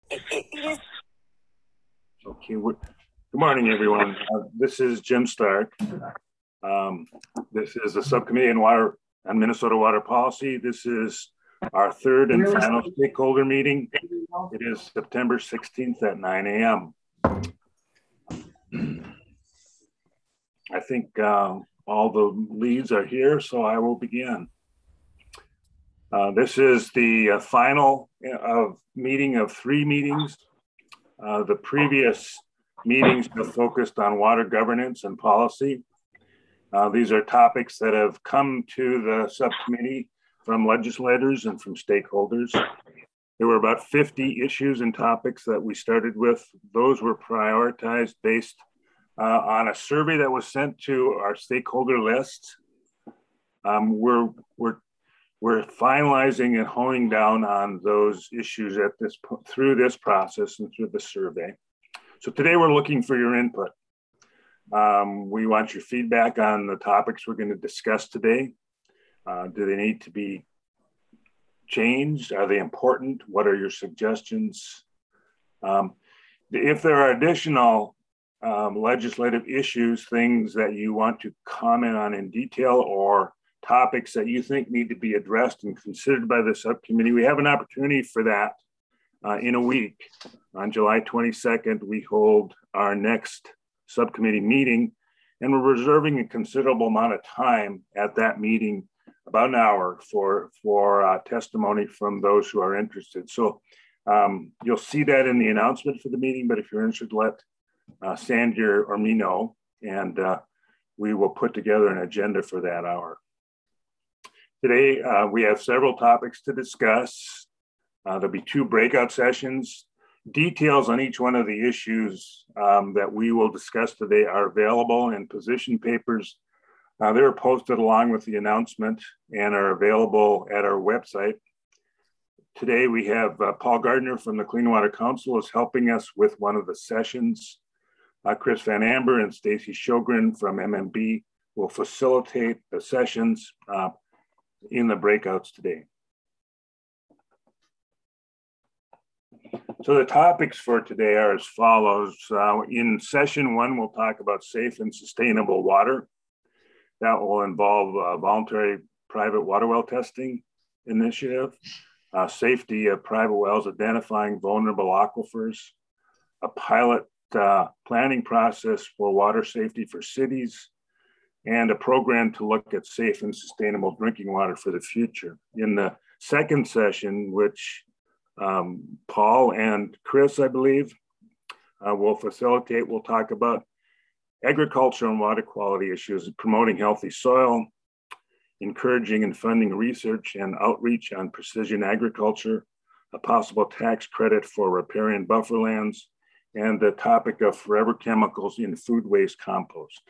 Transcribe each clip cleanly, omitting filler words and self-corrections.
Okay, good morning, everyone. This is Jim Stark. Um, this is a subcommittee on Minnesota water policy. This is our third and final stakeholder meeting. It is September 16th at 9 a.m. I think all the leads are here, so I will begin. This is the final meeting of 3 meetings. The previous meetings have focused on water governance and policy. These are topics that have come to the subcommittee from legislators and from stakeholders. There were about 50 issues and topics that we started with. Those were prioritized based on a survey that was sent to our stakeholder list. We're finalizing and honing down on those issues through this process and through the survey. So today we're looking for your input. We want your feedback on the topics we're going to discuss today. Do they need to be changed? Are they important? What are your suggestions? If there are additional legislative issues, things that you want to comment on in detail, or topics that you think need to be addressed and considered by the subcommittee, we have an opportunity for that in a week. On July 22nd, we hold our next subcommittee meeting, and we're reserving a considerable amount of time at that meeting, about an hour, for testimony from those who are interested. So you'll see that in the announcement for the meeting, but if you're interested, let Sandy or me know, and we will put together an agenda for that hour. Today, we have several topics to discuss. There'll be 2 breakout sessions. Details on each one of the issues that we will discuss today are available in position papers. They're posted along with the announcement and are available at our website. Today, we have Paul Gardner from the Clean Water Council is helping us with one of the sessions. Chris Van Amber and Stacy Sjogren from MMB will facilitate the sessions in the breakouts today. So the topics for today are as follows. In session 1, we'll talk about safe and sustainable water. That will involve a voluntary private water well testing initiative, safety of private wells identifying vulnerable aquifers, a pilot planning process for water safety for cities, and a program to look at safe and sustainable drinking water for the future. In the second session, which Paul and Chris, I believe, will facilitate, we'll talk about agriculture and water quality issues, promoting healthy soil, encouraging and funding research and outreach on precision agriculture, a possible tax credit for riparian bufferlands, and the topic of forever chemicals in food waste compost.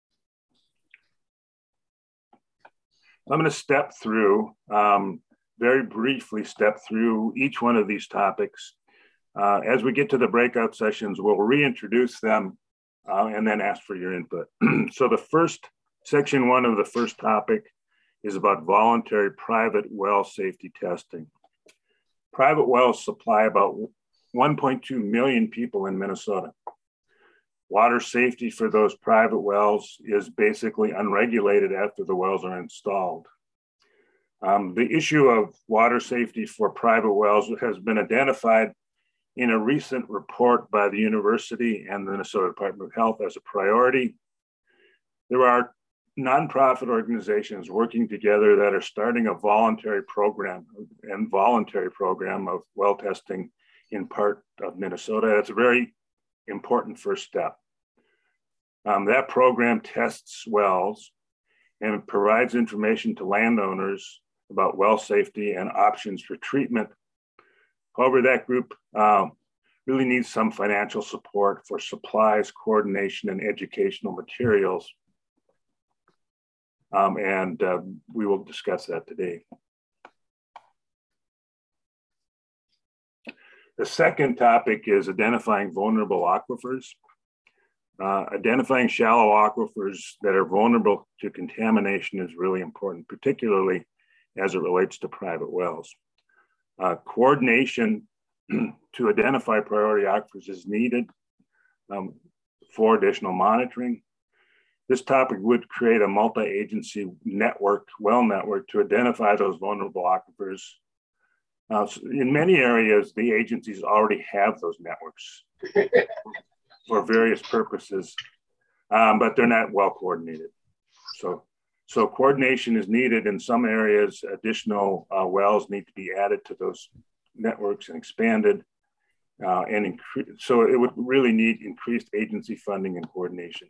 I'm going to step through, very briefly step through each one of these topics. As we get to the breakout sessions, we'll reintroduce them and then ask for your input. So the first, section 1 of the first topic is about voluntary private well safety testing. Private wells supply about 1.2 million people in Minnesota. Water safety for those private wells is basically unregulated after the wells are installed. The issue of water safety for private wells has been identified in a recent report by the university and the Minnesota Department of Health as a priority. There are nonprofit organizations working together that are starting a voluntary program of well testing in part of Minnesota. That's a very important first step. That program tests wells and provides information to landowners about well safety and options for treatment. However, that group really needs some financial support for supplies, coordination, and educational materials. We will discuss that today. The second topic is identifying vulnerable aquifers. Identifying shallow aquifers that are vulnerable to contamination is really important, particularly as it relates to private wells. Coordination to identify priority aquifers is needed for additional monitoring. This topic would create a multi-agency network, well network, to identify those vulnerable aquifers. In many areas, the agencies already have those networks for various purposes, but they're not well coordinated. So coordination is needed in some areas. Additional wells need to be added to those networks and expanded. So it would really need increased agency funding and coordination.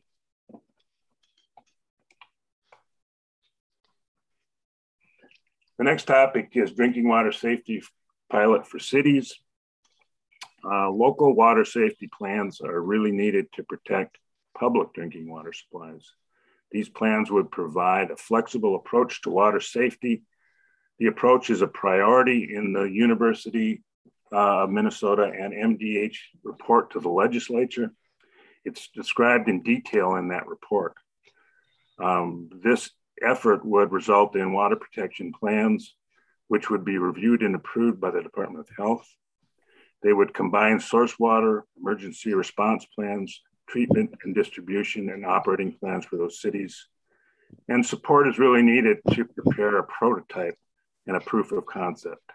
The next topic is drinking water safety pilot for cities. Local water safety plans are really needed to protect public drinking water supplies. These plans would provide a flexible approach to water safety. The approach is a priority in the University of Minnesota and MDH report to the legislature. It's described in detail in that report. This effort would result in water protection plans, which would be reviewed and approved by the Department of Health. They would combine source water, emergency response plans, treatment and distribution and operating plans for those cities. And support is really needed to prepare a prototype and a proof of concept.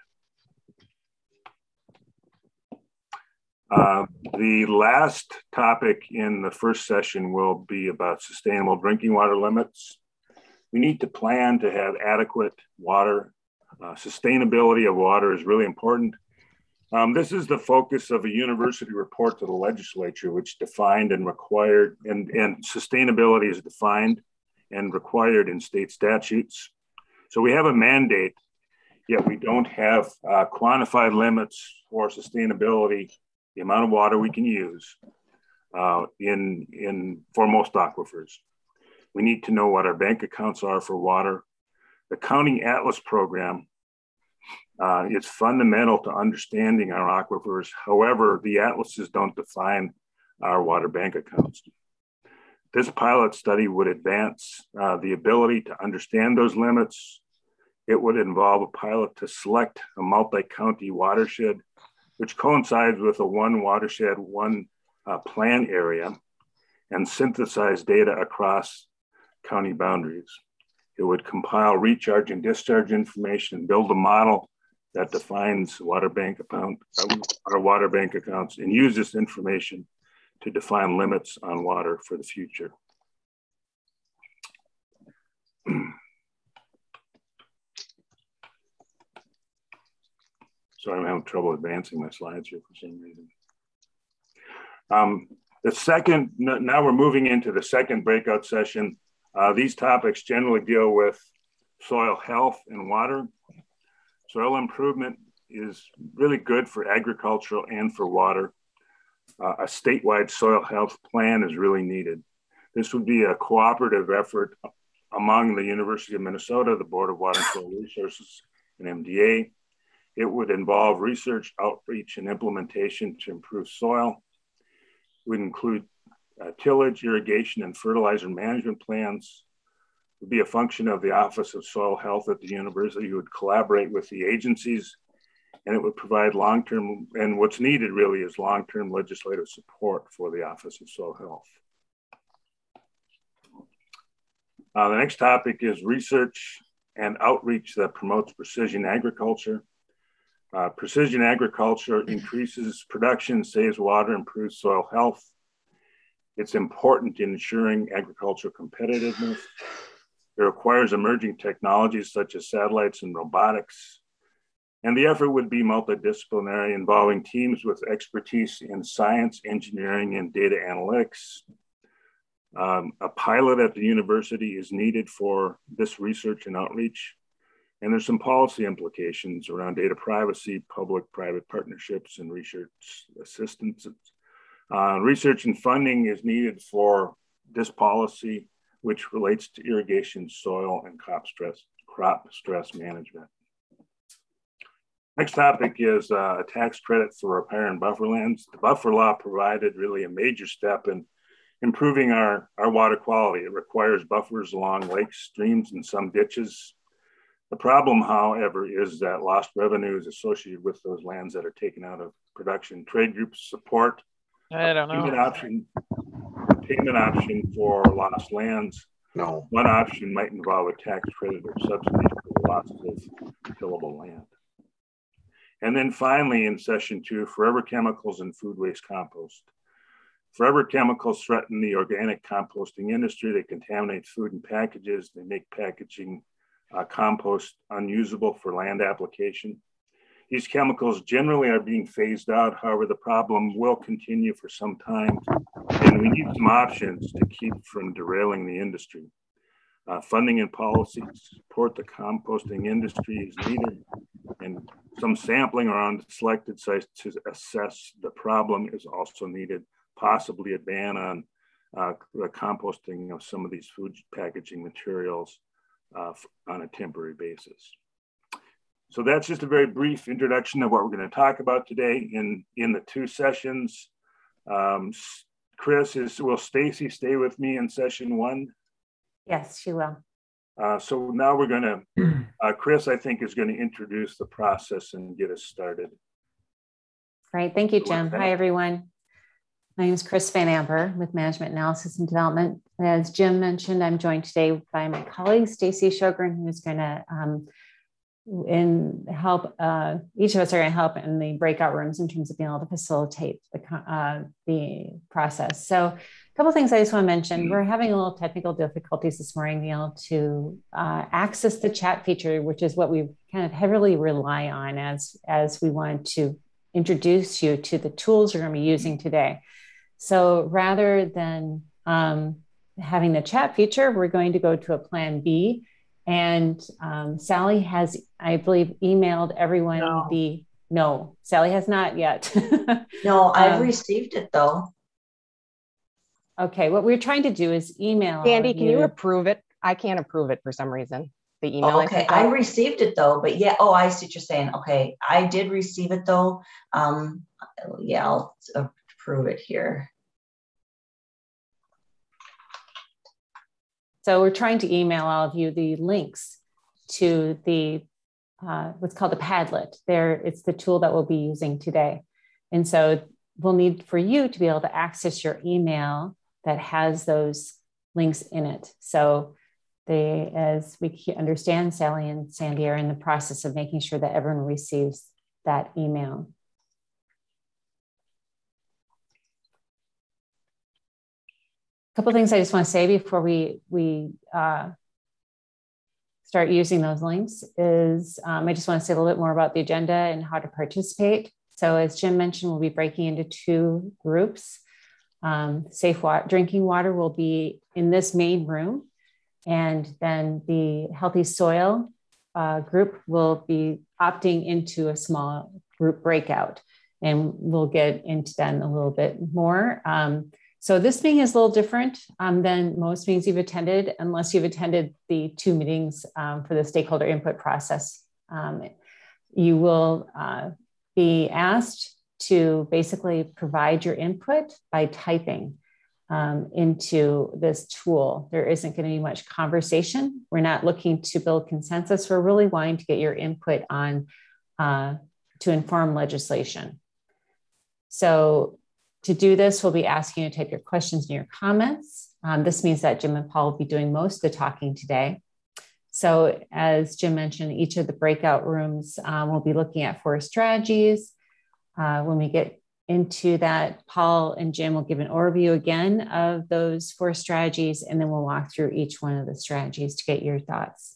The last topic in the first session will be about sustainable drinking water limits. We need to plan to have adequate water. Sustainability of water is really important. This is the focus of a university report to the legislature, which defined and required, and sustainability is defined and required in state statutes. So we have a mandate, yet we don't have quantified limits for sustainability, the amount of water we can use for most aquifers. We need to know what our bank accounts are for water. The County Atlas program is fundamental to understanding our aquifers. However, the atlases don't define our water bank accounts. This pilot study would advance the ability to understand those limits. It would involve a pilot to select a multi-county watershed, which coincides with a one watershed, one plan area, and synthesize data across county boundaries. It would compile recharge and discharge information and build a model that defines our water bank accounts, and use this information to define limits on water for the future. Sorry, I'm having trouble advancing my slides here for some reason. Now we're moving into the second breakout session. These topics generally deal with soil health and water. Soil improvement is really good for agricultural and for water. A statewide soil health plan is really needed. This would be a cooperative effort among the University of Minnesota, the Board of Water and Soil Resources, and MDA. It would involve research, outreach, and implementation to improve soil. It would include tillage, irrigation, and fertilizer management plans. It would be a function of the Office of Soil Health at the university, who would collaborate with the agencies, and it would provide long-term, and what's needed really is long-term legislative support for the Office of Soil Health. The next topic is research and outreach that promotes precision agriculture. Precision agriculture increases production, saves water, improves soil health. It's important in ensuring agricultural competitiveness. It requires emerging technologies such as satellites and robotics. And the effort would be multidisciplinary, involving teams with expertise in science, engineering, and data analytics. A pilot at the university is needed for this research and outreach. And there's some policy implications around data privacy, public-private partnerships, and research assistance. Research and funding is needed for this policy, which relates to irrigation, soil, and crop stress management. Next topic is a tax credit for riparian bufferlands. The buffer law provided really a major step in improving our water quality. It requires buffers along lakes, streams, and some ditches. The problem, however, is that lost revenue is associated with those lands that are taken out of production. Trade groups support I don't know. Payment option for lost lands. No. One option might involve a tax credit or subsidy for the loss of tillable land. And then finally, in session 2, forever chemicals and food waste compost. Forever chemicals threaten the organic composting industry. They contaminate food and packages. They make packaging compost unusable for land application. These chemicals generally are being phased out. However, the problem will continue for some time, and we need some options to keep from derailing the industry. Funding and policy to support the composting industry is needed, and some sampling around selected sites to assess the problem is also needed, possibly a ban on the composting of some of these food packaging materials on a temporary basis. So that's just a very brief introduction of what we're going to talk about today in the 2 sessions. Will Stacy stay with me in session 1? Yes, she will. So now we're going to, Chris, I think, is going to introduce the process and get us started. Great. Thank you, Jim. Hi, everyone. My name is Chris Van Amber with Management Analysis and Development. As Jim mentioned, I'm joined today by my colleague, Stacy Sjogren, who's going to help, each of us are going to help in the breakout rooms in terms of being able to facilitate the process. So a couple of things I just want to mention. We're having a little technical difficulties this morning being able to access the chat feature, which is what we kind of heavily rely on as we want to introduce you to the tools you're going to be using today. So rather than having the chat feature, we're going to go to a plan B. And Sally has, I believe, emailed everyone No, Sally has not yet. No, I've received it though. Okay, what we're trying to do is email. Sandy, can you approve it? I can't approve it for some reason. The email. Oh, okay, I received it though, but yeah. Oh, I see what you're saying. Okay, I did receive it though. Yeah, I'll approve it here. So we're trying to email all of you the links to the what's called the Padlet. It's the tool that we'll be using today. And so we'll need for you to be able to access your email that has those links in it. So as we understand, Sally and Sandy are in the process of making sure that everyone receives that email. A couple of things I just want to say before we start using those links is I just want to say a little bit more about the agenda and how to participate. So as Jim mentioned, we'll be breaking into 2 groups. Safe drinking water will be in this main room, and then the healthy soil group will be opting into a small group breakout, and we'll get into that in a little bit more. So this meeting is a little different than most meetings you've attended, unless you've attended the 2 meetings for the stakeholder input process. You will be asked to basically provide your input by typing into this tool. There isn't going to be much conversation. We're not looking to build consensus. We're really wanting to get your input on to inform legislation. So to do this, we'll be asking you to type your questions and your comments. This means that Jim and Paul will be doing most of the talking today. So as Jim mentioned, each of the breakout rooms will be looking at 4 strategies. When we get into that, Paul and Jim will give an overview again of those 4 strategies, and then we'll walk through each one of the strategies to get your thoughts.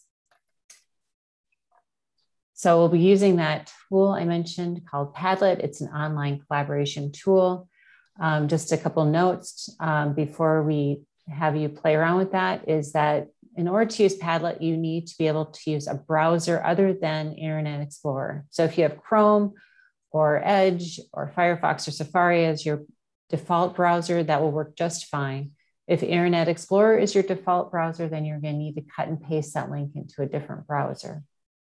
So we'll be using that tool I mentioned called Padlet. It's an online collaboration tool. Just a couple notes before we have you play around with that is that in order to use Padlet, you need to be able to use a browser other than Internet Explorer. So if you have Chrome or Edge or Firefox or Safari as your default browser, that will work just fine. If Internet Explorer is your default browser, then you're going to need to cut and paste that link into a different browser.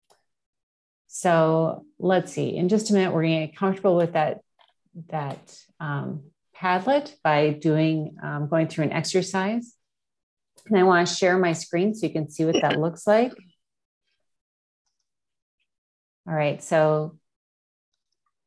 So let's see, in just a minute, we're going to get comfortable with that Padlet by going through an exercise. And I want to share my screen so you can see what that looks like. All right, so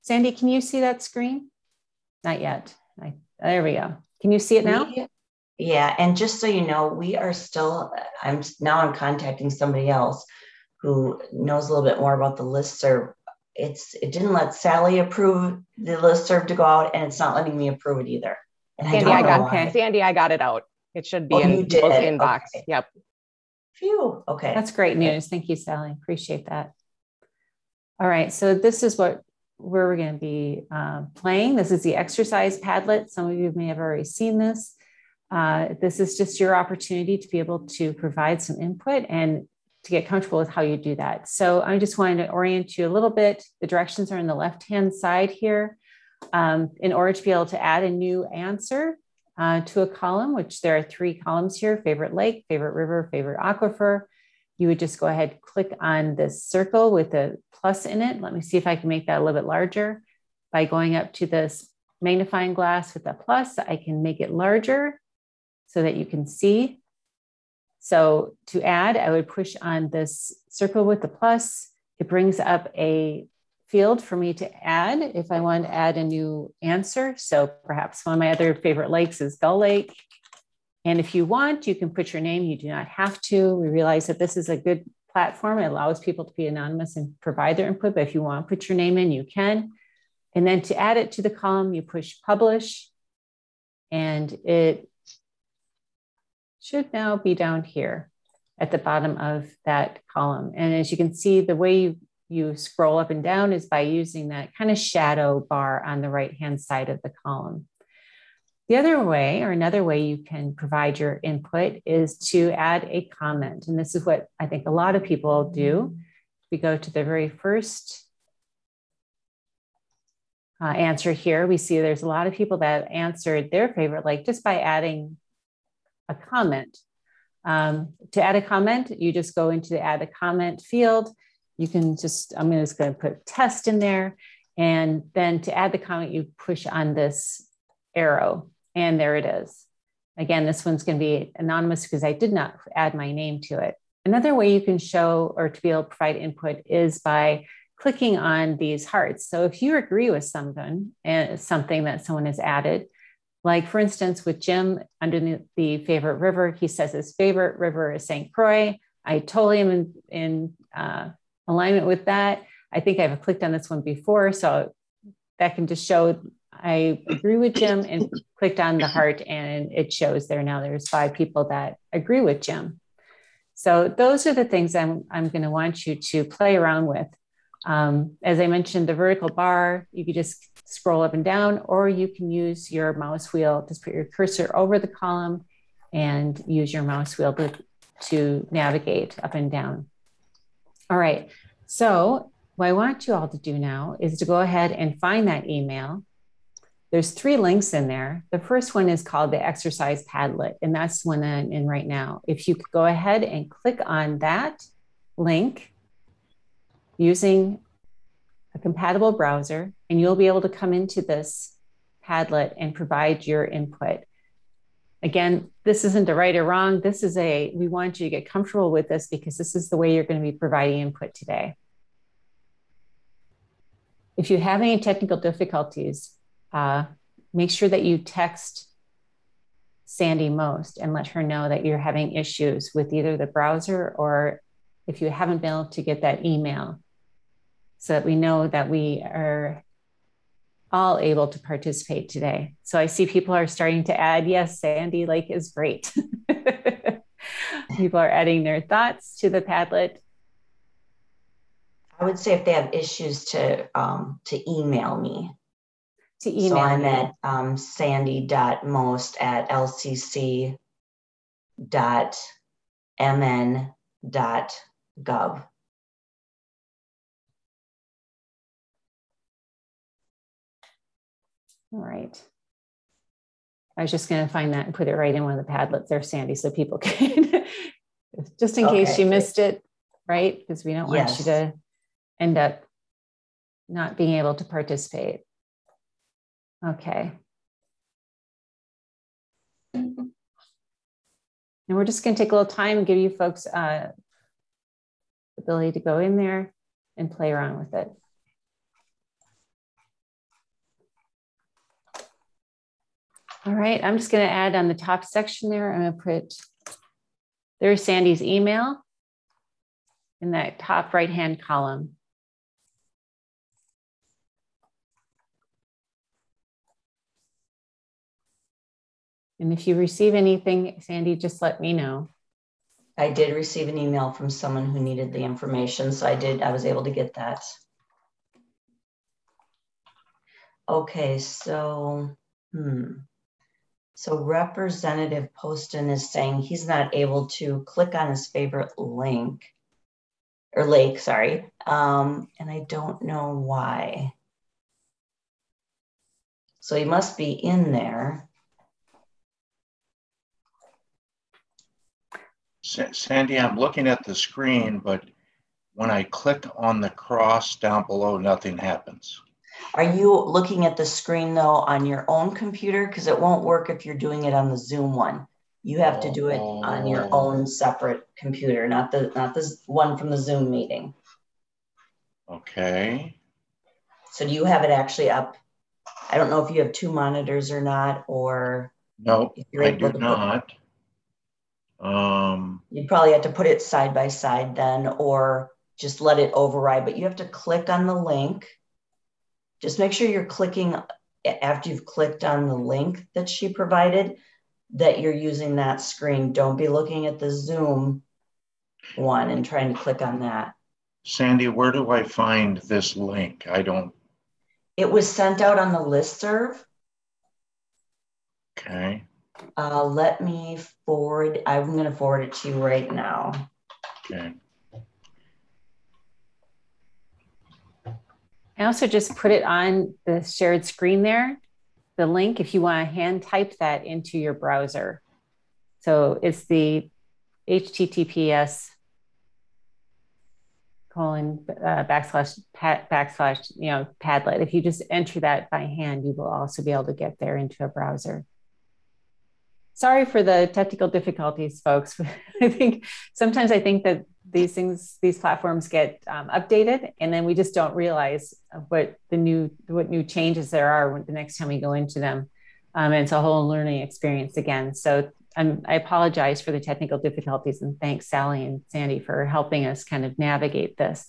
Sandy, can you see that screen? Not yet. There we go. Can you see it now? Yeah, and just so you know, we are still, I'm contacting somebody else who knows a little bit more about the listserv. It didn't let Sally approve the listserv to go out, and it's not letting me approve it either. And Sandy, I got it out. It should be in people's inbox. Okay. Yep. Phew. Okay. That's great news. Thank you, Sally. Appreciate that. All right. So this is where we're going to be playing. This is the exercise Padlet. Some of you may have already seen this. This is just your opportunity to be able to provide some input and to get comfortable with how you do that. So I just wanted to orient you a little bit. The directions are on the left-hand side here. In order to be able to add a new answer to a column, which there are 3 columns here: favorite lake, favorite river, favorite aquifer. You would just go ahead, click on this circle with a plus in it. Let me see if I can make that a little bit larger. By going up to this magnifying glass with a plus, I can make it larger so that you can see. So to add, I would push on this circle with the plus. It brings up a field for me to add if I want to add a new answer. So perhaps one of my other favorite lakes is Gull Lake. And if you want, you can put your name. You do not have to. We realize that this is a good platform. It allows people to be anonymous and provide their input. But if you want to put your name in, you can. And then to add it to the column, you push publish. And it should now be down here at the bottom of that column. And as you can see, the way you scroll up and down is by using that kind of shadow bar on the right-hand side of the column. The other way, or another way you can provide your input, is to add a comment. And this is what I think a lot of people do. We go to the very first answer here. We see there's a lot of people that answered their favorite lake just by adding a comment. To add a comment, you just go into the add a comment field. You can just, I'm just going to put test in there. And then to add the comment, you push on this arrow. And there it is. Again, this one's going to be anonymous because I did not add my name to it. Another way you can show or to be able to provide input is by clicking on these hearts. So if you agree with something that someone has added, like for instance, with Jim under the favorite river, he says his favorite river is St. Croix. I totally am in alignment with that. I think I've clicked on this one before, so that can just show I agree with Jim, and clicked on the heart and it shows there now there's 5 people that agree with Jim. So those are the things I'm going to want you to play around with. As I mentioned, the vertical bar, you could just scroll up and down, or you can use your mouse wheel. Just put your cursor over the column and use your mouse wheel to navigate up and down. All right. So what I want you all to do now is to go ahead and find that email. There's 3 links in there. The first one is called the exercise Padlet, and that's the one that I'm in right now. If you could go ahead and click on that link using a compatible browser, and you'll be able to come into this Padlet and provide your input. Again, this isn't a right or wrong. We want you to get comfortable with this because this is the way you're going to be providing input today. If you have any technical difficulties, make sure that you text Sandy Most and let her know that you're having issues with either the browser or if you haven't been able to get that email, so that we know that we are all able to participate today. So I see people are starting to add, yes, Sandy Lake is great. People are adding their thoughts to the Padlet. I would say if they have issues to email me. So I'm at sandy.most@lcc.mn.gov. All right. I was just going to find that and put it right in one of the Padlets there, Sandy, so people can, just in case you missed it, right? Because we don't want you to end up not being able to participate. Okay. And we're just going to take a little time and give you folks the ability to go in there and play around with it. All right, I'm just going to add on the top section there, I'm going to put, there's Sandy's email in that top right-hand column. And if you receive anything, Sandy, just let me know. I did receive an email from someone who needed the information, so I was able to get that. Okay, so, So Representative Poston is saying he's not able to click on his favorite link, or lake, sorry, and I don't know why. So he must be in there. Sandy, I'm looking at the screen, but when I click on the cross down below, nothing happens. Are you looking at the screen though on your own computer? Because it won't work if you're doing it on the Zoom one. You have to do it on your own separate computer, not the one from the Zoom meeting. Okay. So do you have it actually up? I don't know if you have two monitors or not, or No, if you're I able do to not. You'd probably have to put it side by side then, or just let it override, but you have to click on the link. Just make sure you're clicking after you've clicked on the link that she provided, that you're using that screen. Don't be looking at the Zoom one and trying to click on that. Sandy, where do I find this link? I don't. It was sent out on the listserv. Okay. Let me forward. I'm going to forward it to you right now. Okay. I also just put it on the shared screen there, the link, if you want to hand type that into your browser. So it's the HTTPS // Padlet. If you just enter that by hand, you will also be able to get there into a browser. Sorry for the technical difficulties, folks. Sometimes I think that these platforms get updated, and then we just don't realize what new changes there are the next time we go into them. And it's a whole learning experience again. So I apologize for the technical difficulties, and thanks Sally and Sandy for helping us kind of navigate this.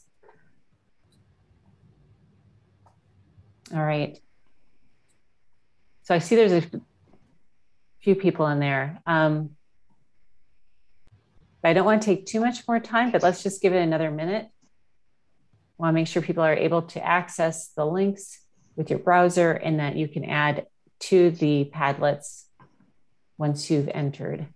All right. So I see there's a few people in there. I don't want to take too much more time, but let's just give it another minute. I want to make sure people are able to access the links with your browser and that you can add to the Padlets once you've entered.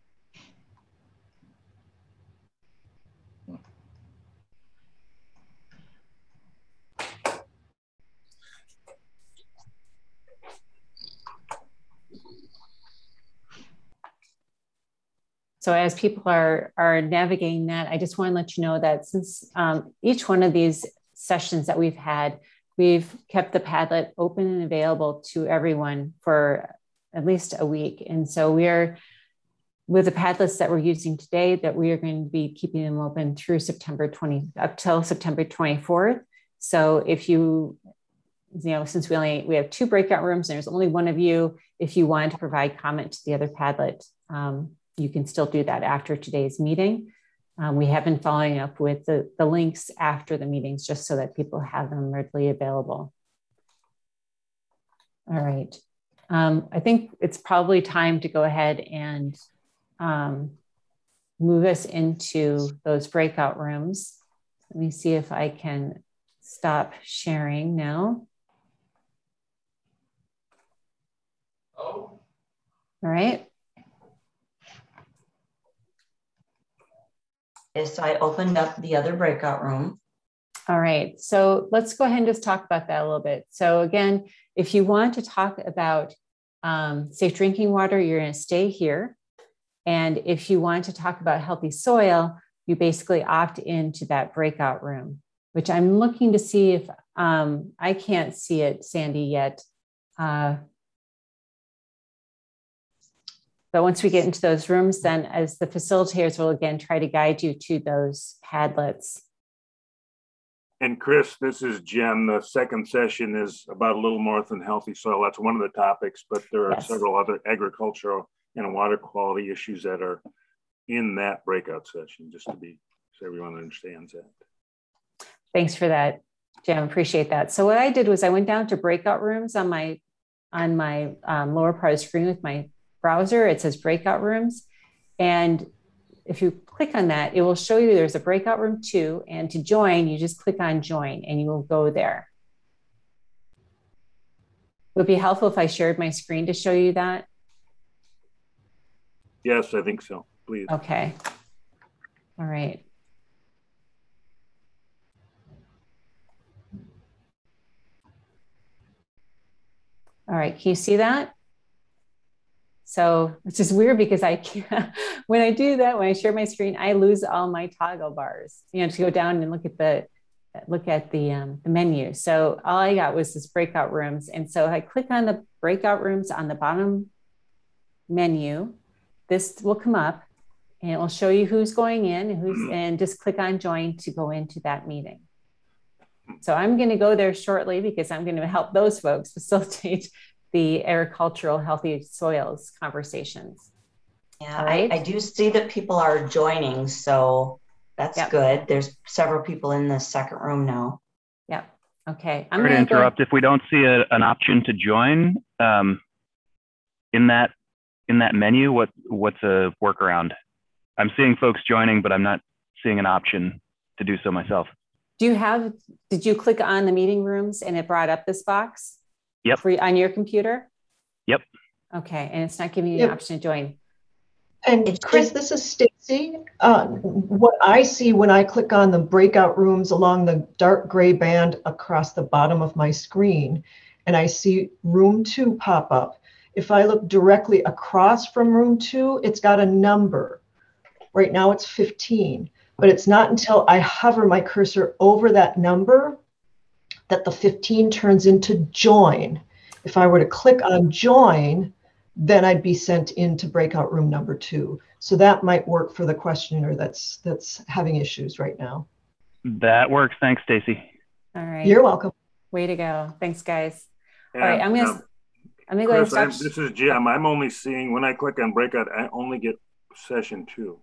So as people are navigating that, I just want to let you know that since each one of these sessions that we've had, we've kept the Padlet open and available to everyone for at least a week. And so we're, with the Padlets that we're using today, that we are going to be keeping them open through up till September 24th. So if since we have 2 breakout rooms, and there's only one of you, if you wanted to provide comment to the other Padlet, you can still do that after today's meeting. We have been following up with the links after the meetings just so that people have them readily available. All right. I think it's probably time to go ahead and move us into those breakout rooms. Let me see if I can stop sharing now. All right. Yes, I opened up the other breakout room. All right, so let's go ahead and just talk about that a little bit. So again, if you want to talk about safe drinking water, you're going to stay here. And if you want to talk about healthy soil, you basically opt into that breakout room, which I'm looking to see if I can't see it, Sandy, yet. But once we get into those rooms, then as the facilitators will again try to guide you to those Padlets. And Chris, this is Jen. The second session is about a little more than healthy soil. That's one of the topics, but there are several other agricultural and water quality issues that are in that breakout session, just to be so everyone understands that. Thanks for that, Jim. Appreciate that. So what I did was I went down to breakout rooms on my lower part of the screen with my browser. It says breakout rooms. And if you click on that, it will show you there's a breakout room 2. And to join, you just click on join and you will go there. Would it be helpful if I shared my screen to show you that? Yes, I think so. Please. Okay. All right. All right, can you see that? So it's just weird because I can't, when I do that, when I share my screen, I lose all my toggle bars, you know, to go down and look at the menu. So all I got was this breakout rooms. And so I click on the breakout rooms on the bottom menu, this will come up and it will show you who's going in and just click on join to go into that meeting. So I'm going to go there shortly because I'm going to help those folks facilitate the agricultural healthy soils conversations. Yeah, right? I do see that people are joining, so that's good. There's several people in the second room now. Yeah. Okay. I'm going to interrupt. If we don't see an option to join in that menu, what's a workaround? I'm seeing folks joining, but I'm not seeing an option to do so myself. Did you click on the meeting rooms and it brought up this box? Yep. On your computer? Yep. Okay. And it's not giving you an option to join. And Chris, this is Stacy. What I see when I click on the breakout rooms along the dark gray band across the bottom of my screen, and I see room 2 pop up. If I look directly across from room 2, it's got a number. Right now it's 15. But it's not until I hover my cursor over that number that the 15 turns into join. If I were to click on join, then I'd be sent into breakout room number 2. So that might work for the questioner that's having issues right now. That works. Thanks, Stacy. All right. You're welcome. Way to go. Thanks, guys. And, all right. I'm gonna go ahead and stop. This is Jim. I'm only seeing, when I click on breakout, I only get session 2.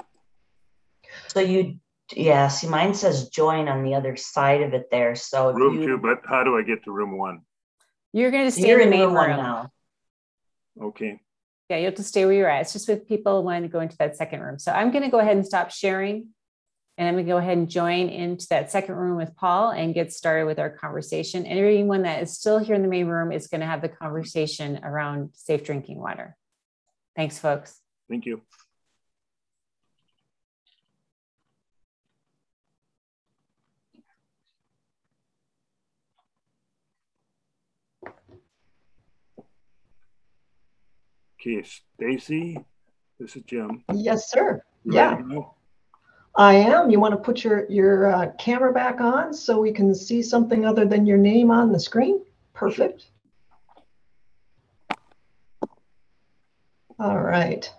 So see, mine says join on the other side of it there. So room 2, but how do I get to room 1? You're going to stay in the main room now. Okay. Yeah, you have to stay where you're at. It's just with people wanting to go into that second room. So I'm going to go ahead and stop sharing. And I'm going to go ahead and join into that second room with Paul and get started with our conversation. And everyone that is still here in the main room is going to have the conversation around safe drinking water. Thanks, folks. Thank you. Okay, Stacy, this is Jim. Yes, sir. Yeah, I am. You want to put your camera back on so we can see something other than your name on the screen? Perfect. All right.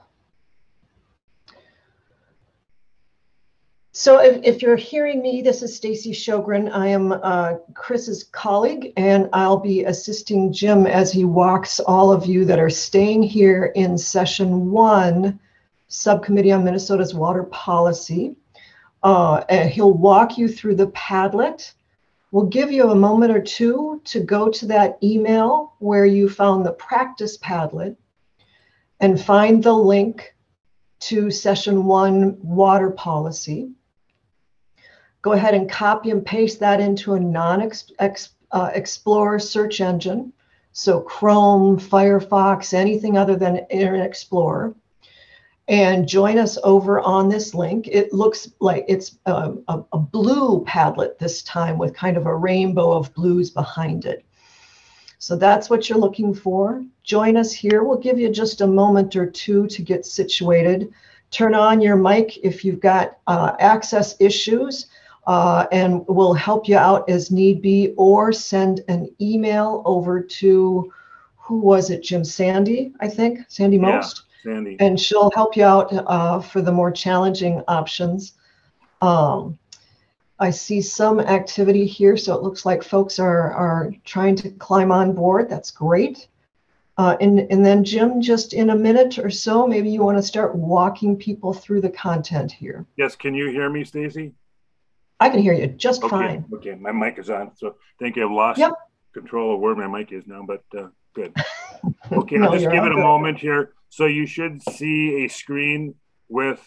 So if you're hearing me, this is Stacy Sjogren. I am Chris's colleague, and I'll be assisting Jim as he walks all of you that are staying here in session 1, Subcommittee on Minnesota's Water Policy. And he'll walk you through the Padlet. We'll give you a moment or two to go to that email where you found the practice Padlet and find the link to session 1, Water Policy. Go ahead and copy and paste that into a non-Explorer search engine. So Chrome, Firefox, anything other than Internet Explorer. And join us over on this link. It looks like it's a blue Padlet this time with kind of a rainbow of blues behind it. So that's what you're looking for. Join us here. We'll give you just a moment or two to get situated. Turn on your mic if you've got access issues. And we'll help you out as need be, or send an email over to, who was it, Jim? Sandy, I think, Sandy Most. Yeah, Sandy. And she'll help you out for the more challenging options. I see some activity here, so it looks like folks are trying to climb on board. That's great. And then Jim, just in a minute or so, maybe you want to start walking people through the content here. Yes, can you hear me, Stacy? I can hear you just fine. Okay, my mic is on, so I think I've lost control of where my mic is now, but good. Okay, No, I'll just give it a good. moment here. So you should see a screen with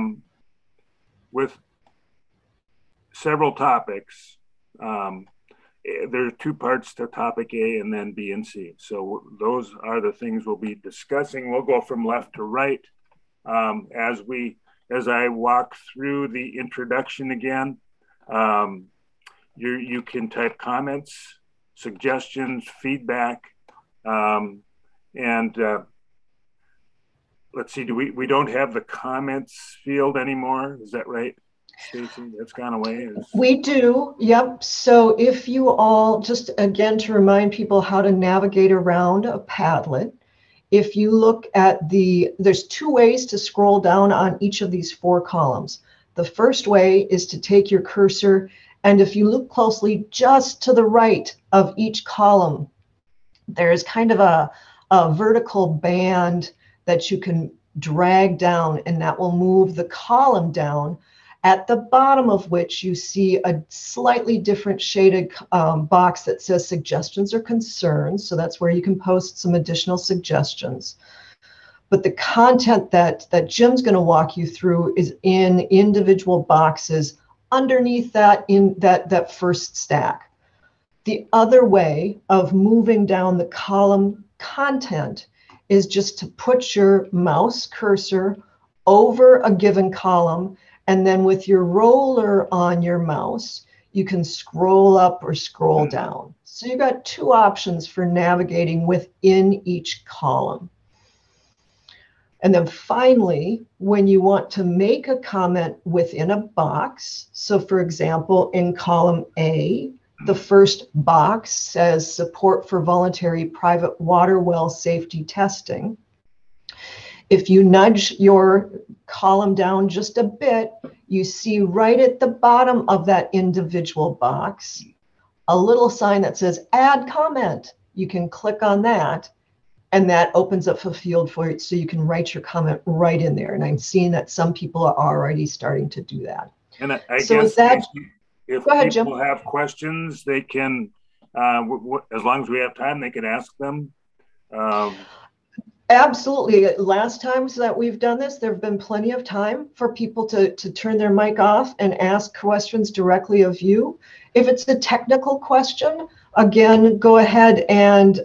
several topics. There are two parts to topic A and then B and C. So those are the things we'll be discussing. We'll go from left to right as I walk through the introduction again. You can type comments, suggestions, feedback, and let's see. We don't have the comments field anymore? Is that right, Stacy? That's gone away. We do. Yep. So if you all, just again to remind people how to navigate around a Padlet, if you look at there's two ways to scroll down on each of these four columns. The first way is to take your cursor, and if you look closely, just to the right of each column, there is kind of a vertical band that you can drag down, and that will move the column down, at the bottom of which you see a slightly different shaded box that says suggestions or concerns. So that's where you can post some additional suggestions. But the content that Jim's going to walk you through is in individual boxes underneath that, in that first stack. The other way of moving down the column content is just to put your mouse cursor over a given column, and then with your roller on your mouse, you can scroll up or scroll down. So you've got two options for navigating within each column. And then finally, when you want to make a comment within a box, so for example, in column A, the first box says support for voluntary private water well safety testing. If you nudge your column down just a bit, you see right at the bottom of that individual box a little sign that says add comment. You can click on that, and that opens up a field for it so you can write your comment right in there. And I'm seeing that some people are already starting to do that. And I so guess with that, if go ahead, people Jim. have questions, they can, as long as we have time, they can ask them. Absolutely. Last times that we've done this, there have been plenty of time for people to turn their mic off and ask questions directly of you. If it's a technical question, again, go ahead and,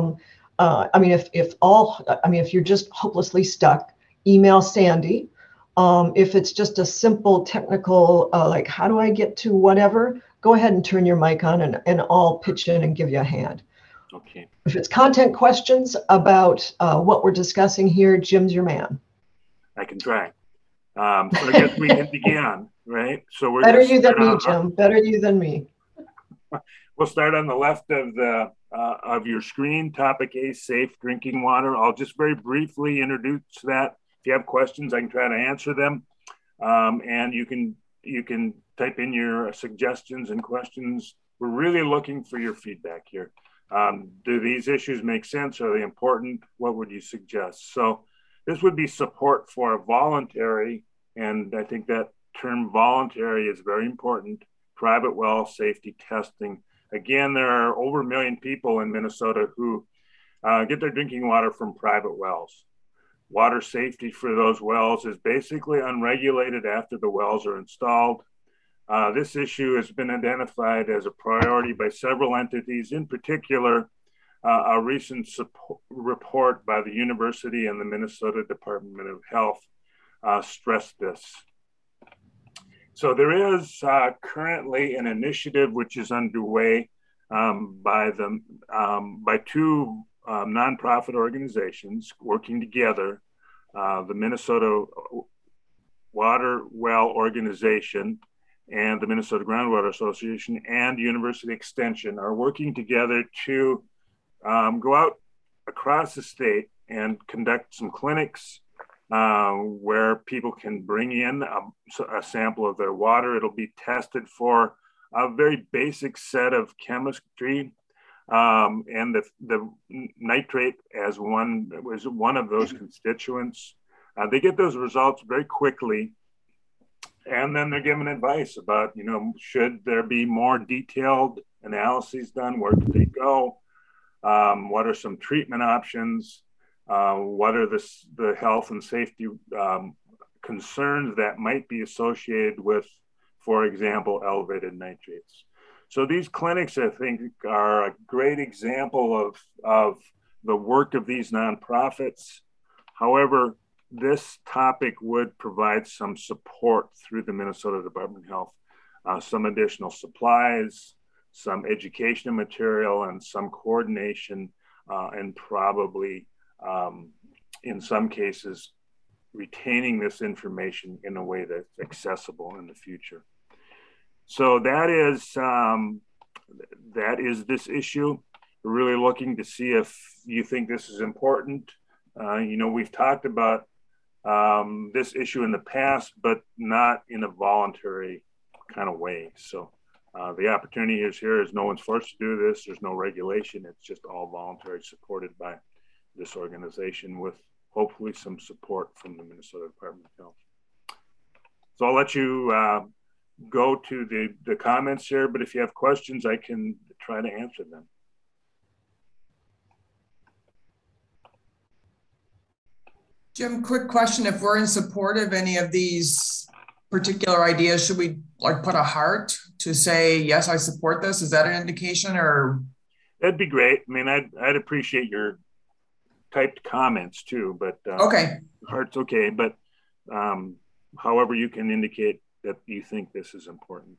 if you're just hopelessly stuck, email Sandy. If it's just a simple technical, like how do I get to whatever, go ahead and turn your mic on and I'll pitch in and give you a hand. Okay. If it's content questions about what we're discussing here, Jim's your man. I can try. So I guess we can begin, right? So we're better you than me, Jim. Better you than me. We'll start on the left of your screen. Topic A, safe drinking water. I'll just very briefly introduce that. If you have questions, I can try to answer them. And you can type in your suggestions and questions. We're really looking for your feedback here. Do these issues make sense? Are they important? What would you suggest? So this would be support for a voluntary, and I think that term voluntary is very important, private well safety testing. Again, there are over 1 million people in Minnesota who get their drinking water from private wells. Water safety for those wells is basically unregulated after the wells are installed. This issue has been identified as a priority by several entities. In particular, a recent report by the university and the Minnesota Department of Health stressed this. So there is currently an initiative which is underway by two nonprofit organizations working together, the Minnesota Water Well Organization and the Minnesota Groundwater Association and University Extension are working together to go out across the state and conduct some clinics where people can bring in a sample of their water. It'll be tested for a very basic set of chemistry, and the nitrate as was one of those constituents. They get those results very quickly, and then they're given advice about, should there be more detailed analyses done? Where do they go? What are some treatment options? What are the health and safety concerns that might be associated with, for example, elevated nitrates? So these clinics, I think, are a great example of the work of these nonprofits. However, this topic would provide some support through the Minnesota Department of Health, some additional supplies, some educational material, and some coordination, and probably, in some cases, retaining this information in a way that's accessible in the future. So that is this issue. We're really looking to see if you think this is important. We've talked about this issue in the past, but not in a voluntary kind of way. So the opportunity is here is no one's forced to do this. There's no regulation. It's just all voluntary, supported by this organization with hopefully some support from the Minnesota Department of Health. So I'll let you go to the comments here, but if you have questions, I can try to answer them. Jim, quick question. If we're in support of any of these particular ideas, should we put a heart to say, yes, I support this? Is that an indication, or? That'd be great. I mean, I'd appreciate your typed comments too, but okay. Heart's okay. But however you can indicate that you think this is important.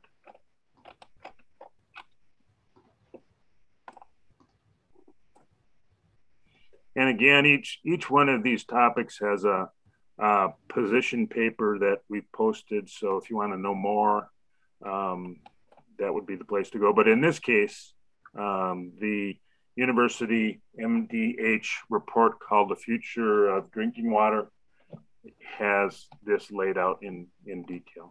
And again, each one of these topics has a position paper that we've posted. So if you want to know more, that would be the place to go. But in this case, the University MDH report called The Future of Drinking Water has this laid out in detail.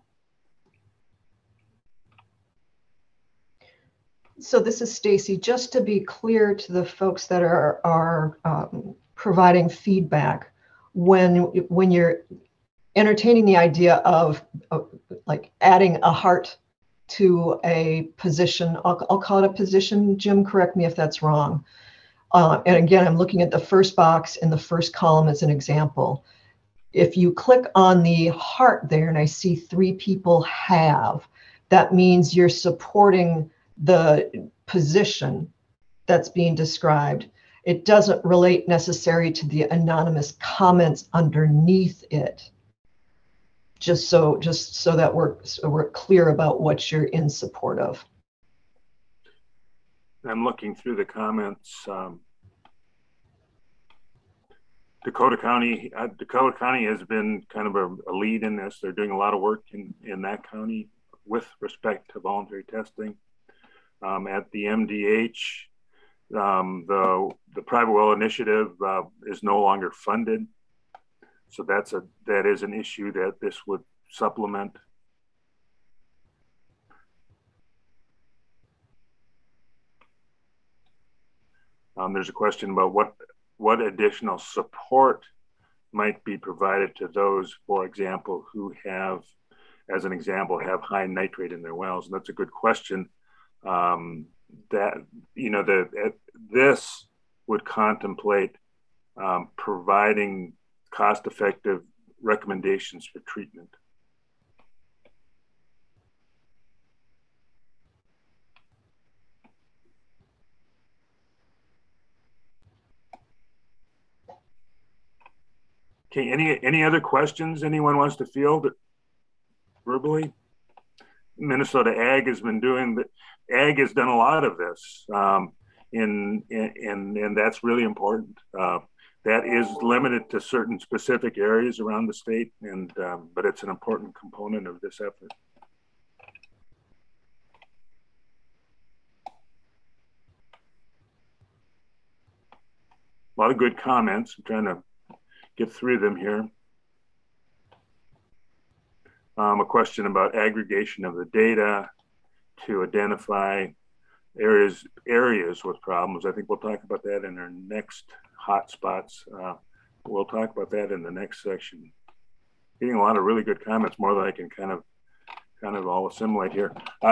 So this is Stacy. Just to be clear to the folks that are providing feedback, when you're entertaining the idea of like adding a heart to a position, I'll call it a position. Jim, correct me if that's wrong. And again, I'm looking at the first box in the first column as an example. If you click on the heart there, and I see 3 people have, that means you're supporting the position that's being described. It doesn't relate necessarily to the anonymous comments underneath it. Just so that we're clear about what you're in support of. I'm looking through the comments. Dakota County has been kind of a lead in this. They're doing a lot of work in that county with respect to voluntary testing. At the MDH, the private well initiative is no longer funded. So that is an issue that this would supplement. There's a question about what additional support might be provided to those, for example, who have high nitrate in their wells. And that's a good question. This would contemplate providing cost-effective recommendations for treatment. Okay, any other questions anyone wants to field verbally? Minnesota Ag has been doing Ag has done a lot of this, and that's really important. That is limited to certain specific areas around the state, but it's an important component of this effort. A lot of good comments. I'm trying to get through them here. a question about aggregation of the data to identify areas with problems. I think we'll talk about that in our next hotspots. We'll talk about that in the next section. Getting a lot of really good comments, more than I can kind of all assimilate here.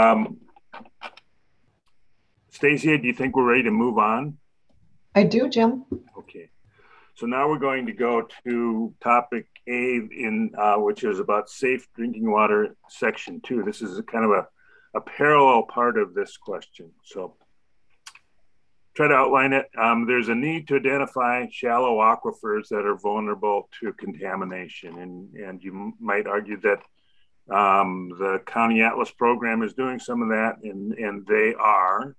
Stacy, do you think we're ready to move on? I do, Jim. Okay. So now we're going to go to topic A, which is about safe drinking water, section 2. This is a kind of a parallel part of this question. So try to outline it. There's a need to identify shallow aquifers that are vulnerable to contamination. And you might argue that the County Atlas program is doing some of that, and they are.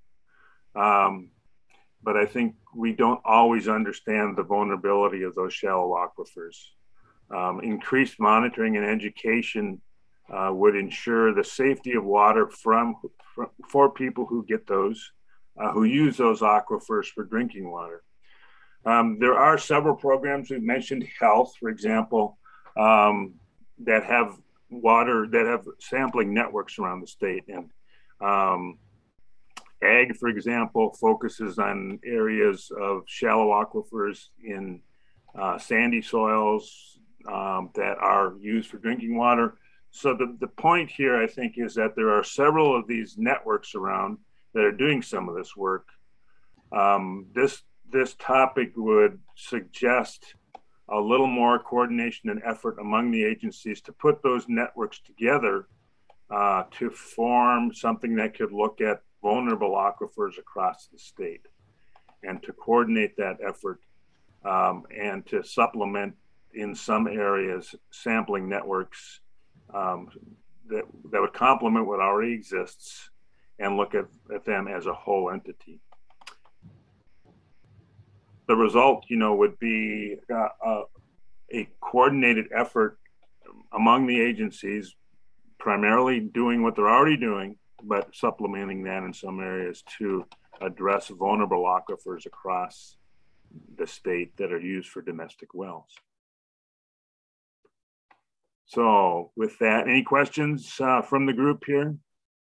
But I think we don't always understand the vulnerability of those shallow aquifers. Increased monitoring and education would ensure the safety of water for people who get those, who use those aquifers for drinking water. There are several programs. We've mentioned health, for example, that have sampling networks around the state. And Ag, for example, focuses on areas of shallow aquifers in sandy soils that are used for drinking water. So the point here, I think, is that there are several of these networks around that are doing some of this work. This topic would suggest a little more coordination and effort among the agencies to put those networks together to form something that could look at vulnerable aquifers across the state, and to coordinate that effort and to supplement in some areas sampling networks that would complement what already exists and look at them as a whole entity. The result, would be a coordinated effort among the agencies, primarily doing what they're already doing, but supplementing that in some areas to address vulnerable aquifers across the state that are used for domestic wells. So with that, any questions from the group here?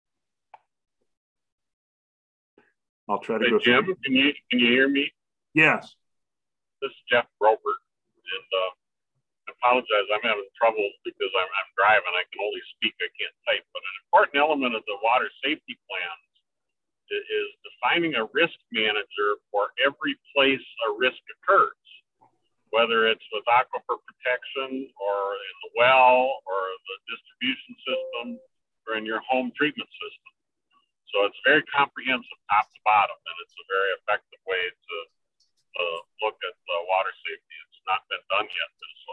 I'll try to go Jim, through. can you hear me? Yes. This is Jeff Robert, and I apologize. I'm having trouble because I'm driving. I can only speak. I can't type. But an important element of the water safety plans is defining a risk manager for every place a risk occurs, whether it's with aquifer protection or in the well or the distribution system or in your home treatment system. So it's very comprehensive top to bottom, and it's a very effective way to look at water safety. It's not been done yet.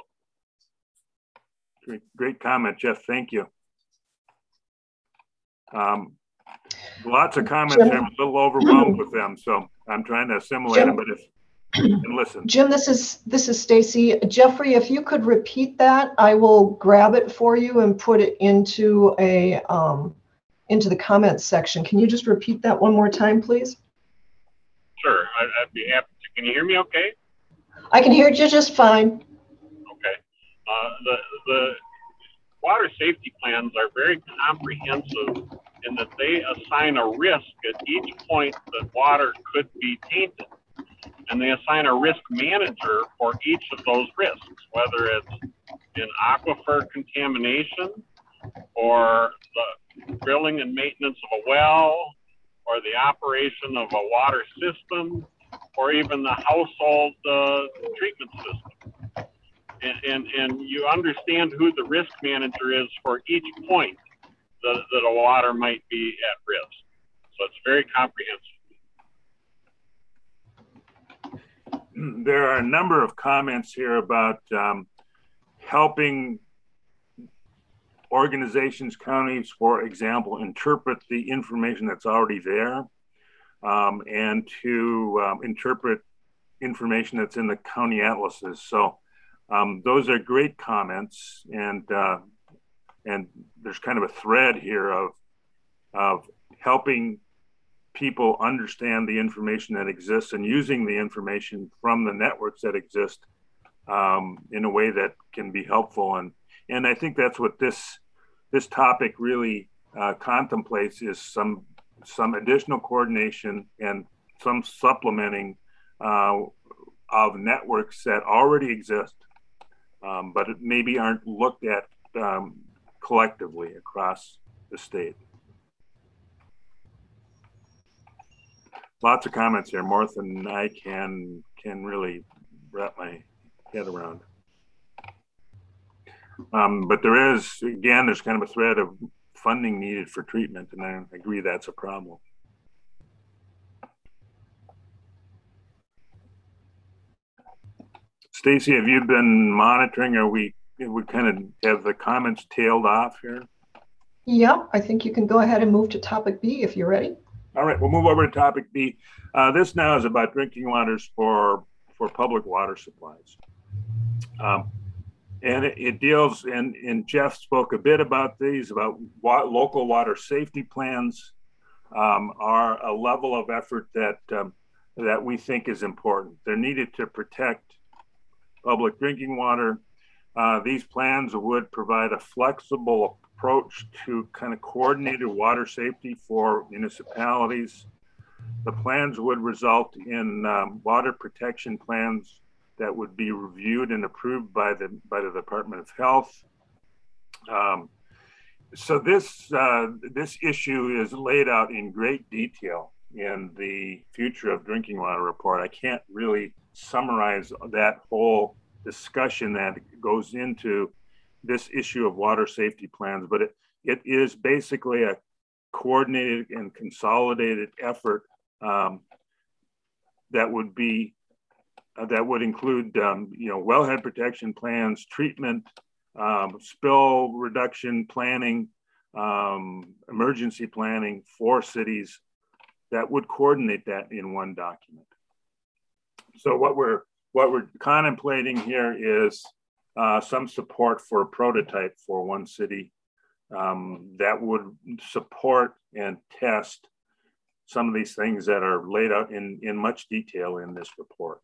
Great comment, Jeff. Thank you. Lots of comments. Jim, I'm a little overwhelmed with them, so I'm trying to assimilate them. But and listen, Jim, this is Stacy. Jeffrey, if you could repeat that, I will grab it for you and put it into into the comments section. Can you just repeat that one more time, please? Sure, I'd be happy to. Can you hear me okay? I can hear you just fine. Okay. The water safety plans are very comprehensive in that they assign a risk at each point that water could be tainted. And they assign a risk manager for each of those risks, whether it's in aquifer contamination or the drilling and maintenance of a well or the operation of a water system or even the household treatment system. And you understand who the risk manager is for each point that a water might be at risk. So it's very comprehensive. There are a number of comments here about helping organizations, counties, for example, interpret the information that's already there and to interpret information that's in the county atlases. So those are great comments, and there's kind of a thread here of helping people understand the information that exists and using the information from the networks that exist in a way that can be helpful. And I think that's what this this topic really contemplates is some additional coordination and some supplementing of networks that already exist, but it maybe aren't looked at collectively across the state. Lots of comments here, more than I can really wrap my head around. But there is, again, there's kind of a thread of funding needed for treatment, and I agree that's a problem. Stacy, have you been monitoring? Are we kind of have the comments tailed off here? Yeah, I think you can go ahead and move to topic B if you're ready. All right, we'll move over to topic B. This now is about drinking waters for public water supplies. And it deals, and Jeff spoke a bit about these, about local water safety plans are a level of effort that we think is important. They're needed to protect public drinking water. These plans would provide a flexible approach to kind of coordinated water safety for municipalities. The plans would result in water protection plans that would be reviewed and approved by the Department of Health. So this issue is laid out in great detail in the Future of Drinking Water report. I can't really summarize that whole discussion that goes into this issue of water safety plans, but it is basically a coordinated and consolidated effort that would include wellhead protection plans, treatment, spill reduction planning, emergency planning for cities that would coordinate that in one document. So what we're contemplating here is some support for a prototype for one city that would support and test some of these things that are laid out in much detail in this report.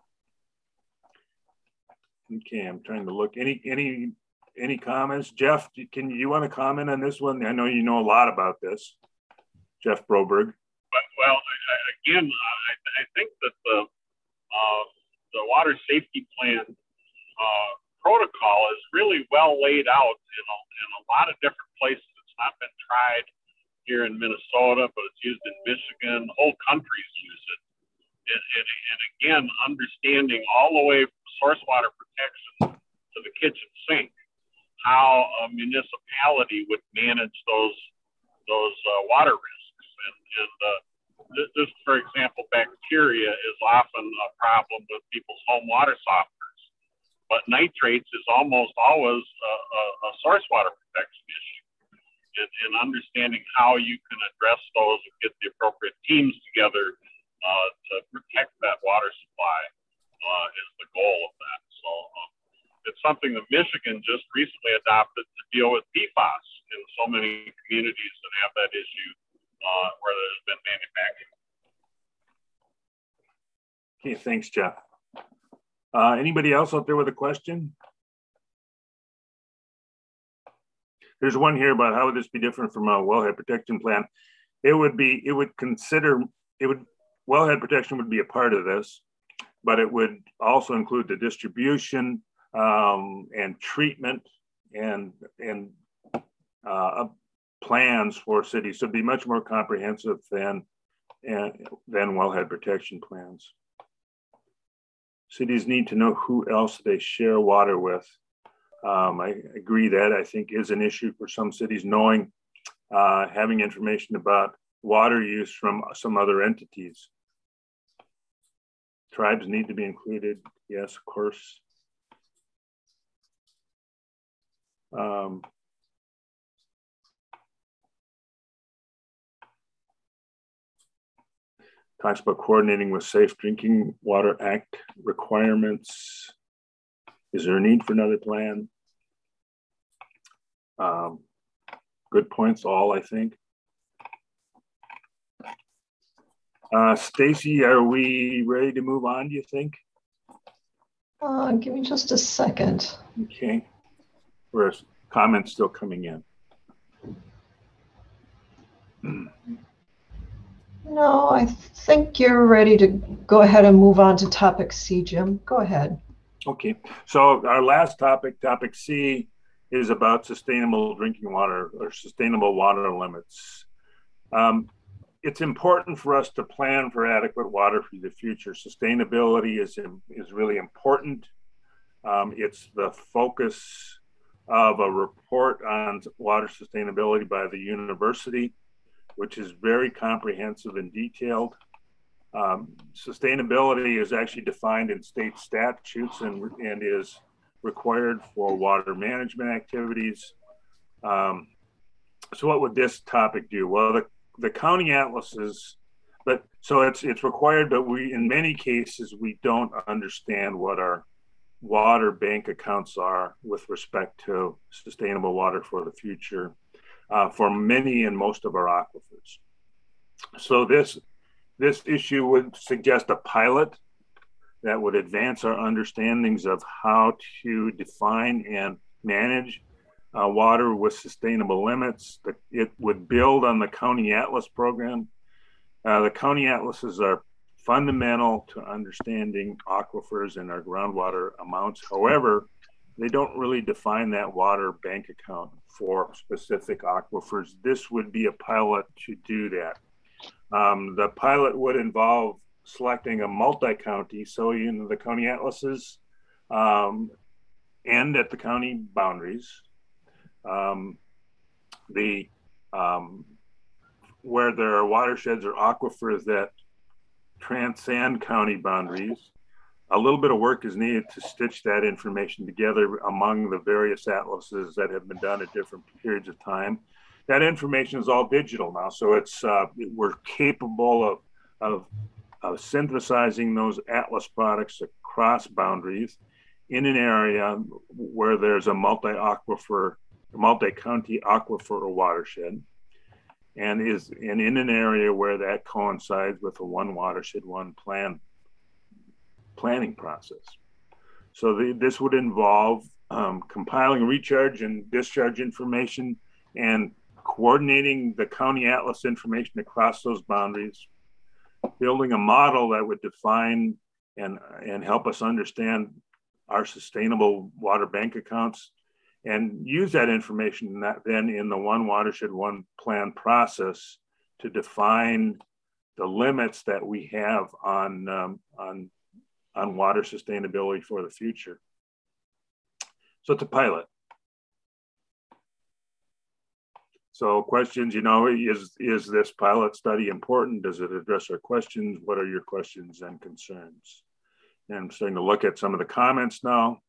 Okay, I'm trying to look. Any comments? Jeff, you want to comment on this one? I know you know a lot about this. Jeff Broberg. Well, again, I think that the water safety plan protocol is really well laid out in a lot of different places. It's not been tried here in Minnesota, but it's used in Michigan. Whole countries use it. And again, understanding all the way from source water protection to the kitchen sink, how a municipality would manage those water risks. And just for example, bacteria is often a problem with people's home water softeners, but nitrates is almost always a source water protection issue. And understanding how you can address those and get the appropriate teams together to protect that water supply is the goal of that. So it's something that Michigan just recently adopted to deal with PFAS in so many communities that have that issue where there's been manufacturing. Okay, thanks, Jeff. Anybody else out there with a question? There's one here about how would this be different from a wellhead protection plan. Wellhead protection would be a part of this, but it would also include the distribution and treatment and plans for cities. So it'd be much more comprehensive than wellhead protection plans. Cities need to know who else they share water with. I agree that I think is an issue for some cities, knowing, having information about water use from some other entities. Tribes need to be included. Yes, of course. Talks about coordinating with Safe Drinking Water Act requirements. Is there a need for another plan? Good points all, I think. Stacy, are we ready to move on, do you think? Give me just a second. Okay. Whereas comments still coming in. No, I think you're ready to go ahead and move on to topic C, Jim. Go ahead. Okay, so our last topic, topic C, is about sustainable drinking water or sustainable water limits. It's important for us to plan for adequate water for the future. Sustainability is really important. It's the focus of a report on water sustainability by the university, which is very comprehensive and detailed. Sustainability is actually defined in state statutes and is required for water management activities. So what would this topic do? Well, the county atlases, so it's required, but in many cases, we don't understand what our water bank accounts are with respect to sustainable water for the future for many and most of our aquifers. So this issue would suggest a pilot that would advance our understandings of how to define and manage water with sustainable limits. It would build on the County Atlas program. The County Atlases are fundamental to understanding aquifers and our groundwater amounts. However, they don't really define that water bank account for specific aquifers. This would be a pilot to do that. The pilot would involve selecting a multi-county, so the county atlases end at the county boundaries. Where there are watersheds or aquifers that transcend county boundaries, a little bit of work is needed to stitch that information together among the various atlases that have been done at different periods of time. That information is all digital now, so we're capable of synthesizing those atlas products across boundaries in an area where there's a multi-county aquifer or watershed, and in an area where that coincides with a one watershed, one planning process. So this would involve compiling recharge and discharge information and coordinating the county atlas information across those boundaries, building a model that would define and help us understand our sustainable water bank accounts, and use that information then in the one watershed, one plan process to define the limits that we have on water sustainability for the future. So it's a pilot. So questions, is this pilot study important? Does it address our questions? What are your questions and concerns? And I'm starting to look at some of the comments now.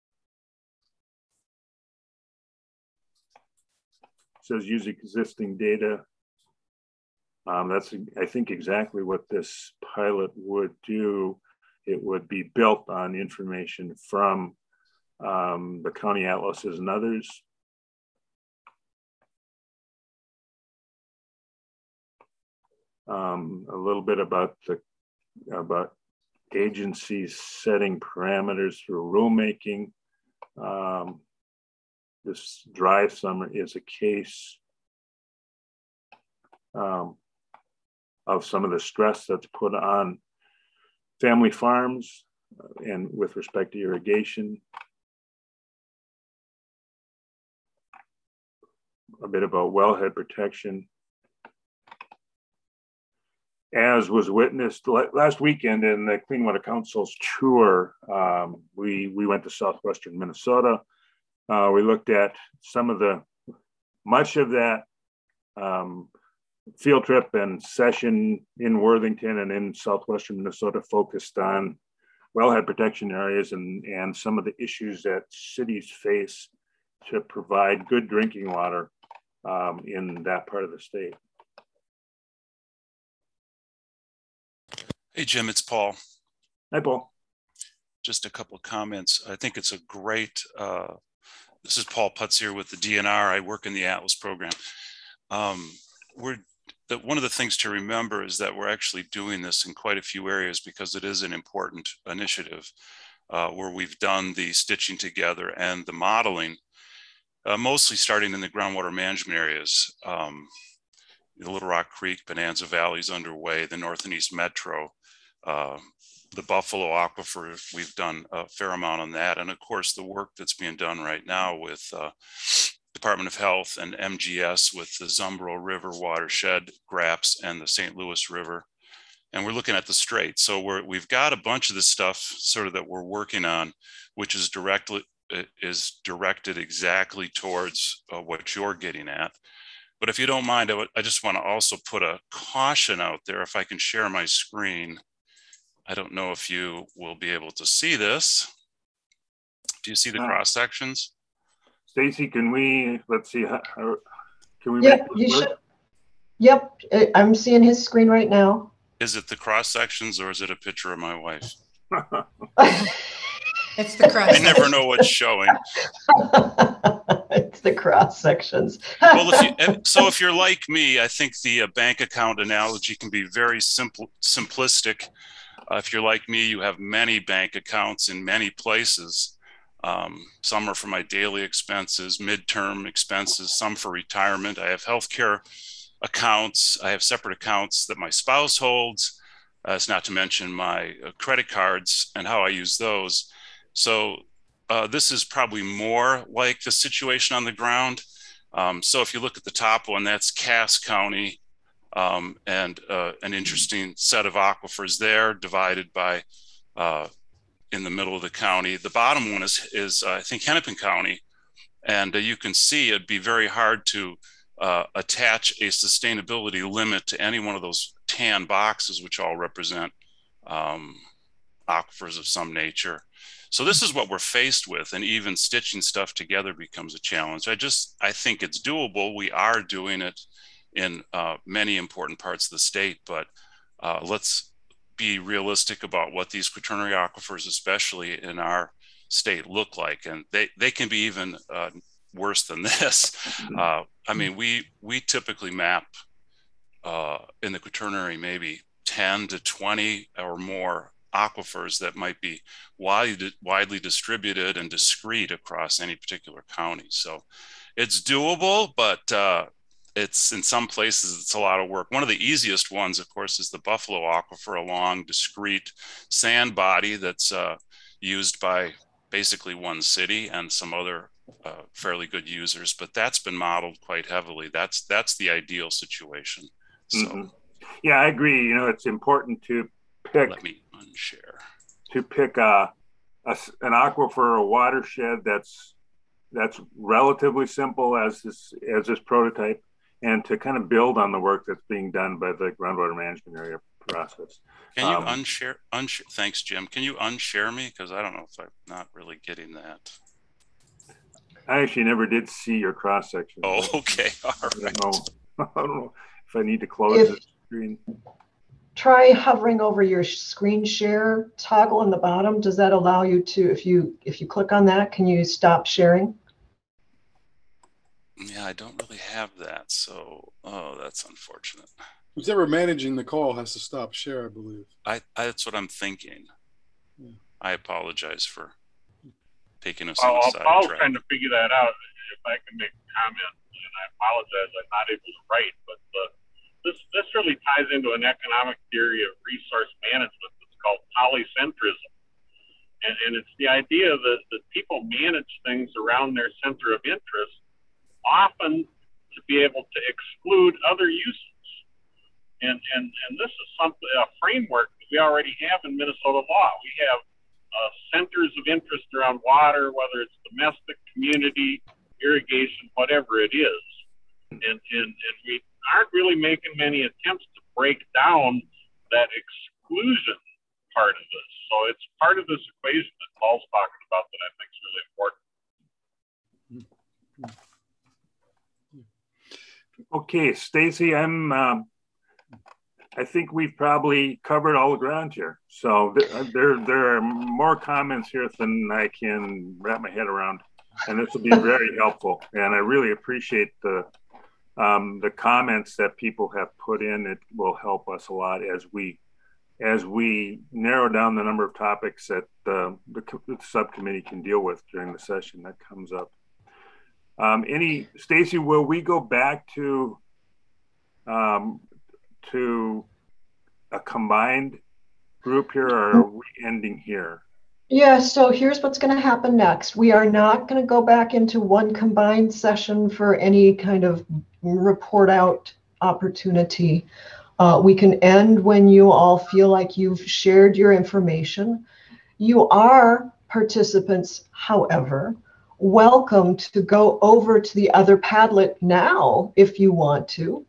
It says use existing data. That's, I think, exactly what this pilot would do. It would be built on information from the county atlases and others. A little bit about agencies setting parameters through rulemaking. This dry summer is a case of some of the stress that's put on family farms and with respect to irrigation. A bit about wellhead protection. As was witnessed last weekend in the Clean Water Council's tour, we went to southwestern Minnesota. We looked at much of that field trip and session in Worthington and in southwestern Minnesota focused on wellhead protection areas and some of the issues that cities face to provide good drinking water in that part of the state. Hey, Jim, it's Paul. Hi, Paul. Just a couple of comments. I think it's a great, this is Paul Putz here with the DNR. I work in the Atlas program. One of the things to remember is that we're actually doing this in quite a few areas because it is an important initiative where we've done the stitching together and the modeling, mostly starting in the groundwater management areas. Little Rock Creek, Bonanza Valley's underway, the North and East Metro, the Buffalo Aquifer, we've done a fair amount on that. And of course, the work that's being done right now with Department of Health and MGS with the Zumbro River watershed, GRAPS, and the St. Louis River. And we're looking at the Strait. So we've got a bunch of this stuff sort of that we're working on, which is directed exactly towards what you're getting at. But if you don't mind, I just want to also put a caution out there. If I can share my screen, I don't know if you will be able to see this. Do you see the cross sections? Stacy, can we, let's see, can we? Yep, you should. Yep, I'm seeing his screen right now. Is it the cross sections or is it a picture of my wife? It's the cross. I never know what's showing. It's the cross sections. Well, if you're like me, I think the bank account analogy can be very simplistic. If you're like me, you have many bank accounts in many places. Some are for my daily expenses, midterm expenses, some for retirement. I have healthcare accounts. I have separate accounts that my spouse holds. It's not to mention my credit cards and how I use those. So this is probably more like the situation on the ground. So if you look at the top one, that's Cass County, and an interesting set of aquifers there divided by in the middle of the county. The bottom one is I think Hennepin County, and you can see it'd be very hard to attach a sustainability limit to any one of those tan boxes, which all represent aquifers of some nature. So this is what we're faced with, and even stitching stuff together becomes a challenge. I think it's doable. We are doing it in many important parts of the state, but let's be realistic about what these quaternary aquifers, especially in our state, look like. And they can be even worse than this. I mean, we typically map in the quaternary maybe 10 to 20 or more aquifers that might be widely distributed and discrete across any particular county. So it's doable, but it's in some places it's a lot of work. One of the easiest ones, of course, is the Buffalo Aquifer, a long, discrete sand body that's used by basically one city and some other fairly good users, but that's been modeled quite heavily. That's the ideal situation. So yeah, I agree. You know, it's important to pick. Let me unshare. To pick an aquifer, a watershed that's relatively simple as this prototype, and to kind of build on the work that's being done by the groundwater management area process. Can you unshare? Thanks, Jim. Can you unshare me? Because I don't know if I'm not really getting that. I actually never did see your cross section. Oh, okay. All right. I don't know if I need to close the screen. Try hovering over your screen share toggle on the bottom. Does that allow you to, if you click on that, can you stop sharing? Yeah, I don't really have that. So, that's unfortunate. Who's ever managing the call has to stop share, I believe. That's what I'm thinking. Yeah. I apologize for taking us on a side track. I was trying to figure that out. If I can make a comment, and I apologize, I'm not able to write, but this really ties into an economic theory of resource management that's called polycentrism. And it's the idea that people manage things around their center of interest, often to be able to exclude other uses. And this is a framework that we already have in Minnesota law. We have centers of interest around water, whether it's domestic, community, irrigation, whatever it is. And we aren't really making many attempts to break down that exclusion part of this. So it's part of this equation that Paul's talking about that I think is really important. Okay, Stacy, I think we've probably covered all the ground here. So there are more comments here than I can wrap my head around, and this will be very helpful. And I really appreciate the comments that people have put in. It will help us a lot as we narrow down the number of topics that the subcommittee can deal with during the session that comes up. Stacy, will we go back to to a combined group here, or are we ending here? Yeah, so here's what's going to happen next. We are not going to go back into one combined session for any kind of report out opportunity. We can end when you all feel like you've shared your information. You are participants, however, welcome to go over to the other Padlet now if you want to.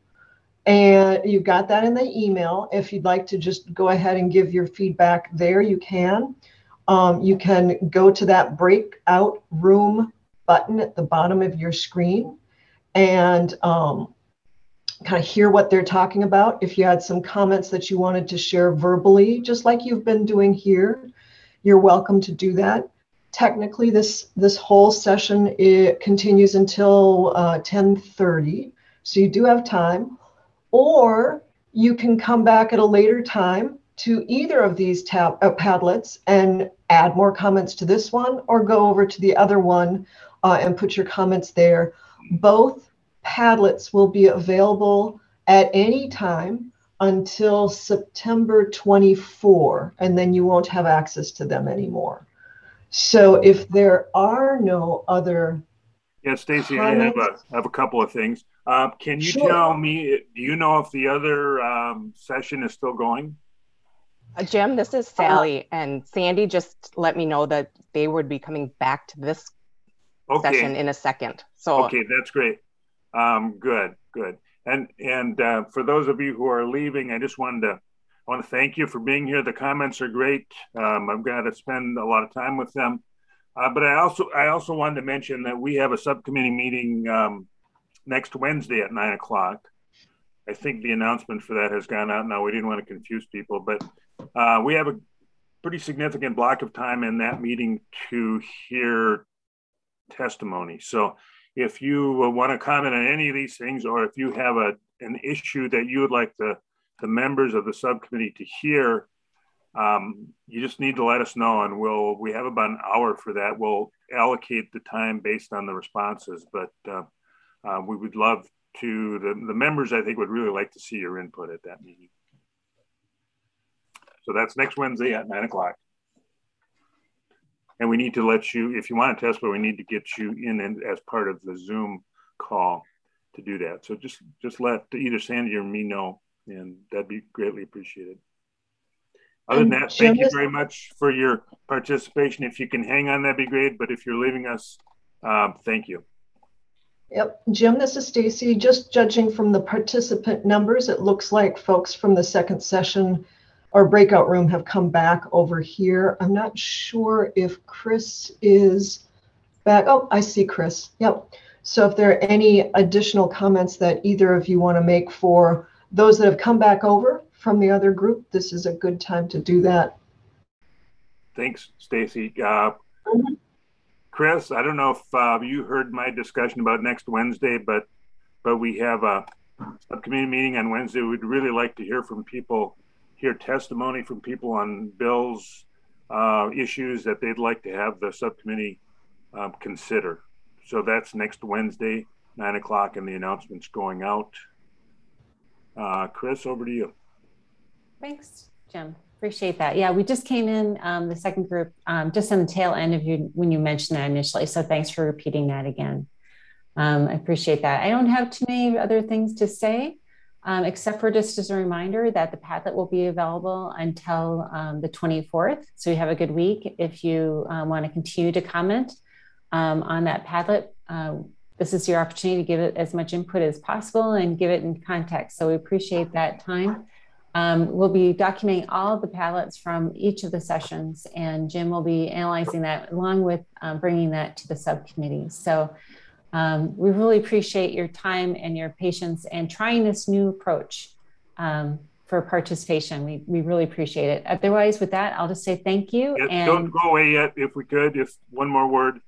And you got that in the email. If you'd like to just go ahead and give your feedback there, you can. You can go to that breakout room button at the bottom of your screen and kind of hear what they're talking about. If you had some comments that you wanted to share verbally, just like you've been doing here, you're welcome to do that. Technically, this whole session, it continues until 10:30, so you do have time. Or you can come back at a later time to either of these Padlets and add more comments to this one, or go over to the other one and put your comments there. Both Padlets will be available at any time until September 24, and then you won't have access to them anymore. So if there are no other Stacy, I have a couple of things. Can you tell me, do you know if the other session is still going? Jim, this is Sally, and Sandy just let me know that they would be coming back to this session in a second. So okay, that's great. Good. And for those of you who are leaving, I want to thank you for being here. The comments are great. I'm going to spend a lot of time with them. But I also wanted to mention that we have a subcommittee meeting next Wednesday at 9 o'clock. I think the announcement for that has gone out now. We didn't want to confuse people, but we have a pretty significant block of time in that meeting to hear testimony. So if you want to comment on any of these things, or if you have an issue that you would like the members of the subcommittee to hear, you just need to let us know, and we have about an hour for that. We'll allocate the time based on the responses, but we would love to, the members I think would really like to see your input at that meeting. So that's next Wednesday at 9 o'clock. And we need to let you, if you want to test, but we need to get you in as part of the Zoom call to do that. So just let either Sandy or me know, and that'd be greatly appreciated. Other than that, thank you very much for your participation. If you can hang on, that'd be great. But if you're leaving us, thank you. Yep, Jim, this is Stacy. Just judging from the participant numbers, it looks like folks from the second session or breakout room have come back over here. I'm not sure if Chris is back. Oh, I see Chris. Yep. So if there are any additional comments that either of you want to make for those that have come back over from the other group, this is a good time to do that. Thanks, Stacy. Chris, I don't know if you heard my discussion about next Wednesday, but we have a subcommittee meeting on Wednesday. We'd really like to hear from people, hear testimony from people on bills, issues that they'd like to have the subcommittee consider. So that's next Wednesday, 9 o'clock, and the announcement's going out. Chris, over to you. Thanks, Jim. Appreciate that. Yeah, we just came in, the second group, just on the tail end of you when you mentioned that initially. So thanks for repeating that again. I appreciate that. I don't have too many other things to say, except for just as a reminder that the Padlet will be available until the 24th. So you have a good week. If you want to continue to comment on that Padlet, this is your opportunity to give it as much input as possible and give it in context. So we appreciate that time. We'll be documenting all of the Padlets from each of the sessions, and Jim will be analyzing that along with bringing that to the subcommittee. So we really appreciate your time and your patience and trying this new approach for participation. We really appreciate it. Otherwise, with that, I'll just say thank you. Yeah, and don't go away yet, if we could, if one more word.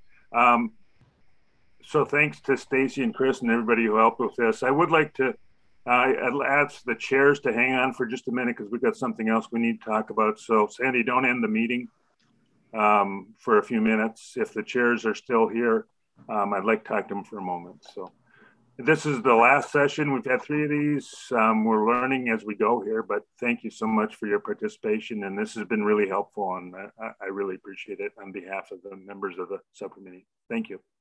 So thanks to Stacy and Chris and everybody who helped with this. I would like to ask the chairs to hang on for just a minute, because we've got something else we need to talk about. So Sandy, don't end the meeting for a few minutes. If the chairs are still here, I'd like to talk to them for a moment. So This is the last session. We've had 3 of these. We're learning as we go here, but thank you so much for your participation. And this has been really helpful, and I really appreciate it on behalf of the members of the subcommittee. Thank you.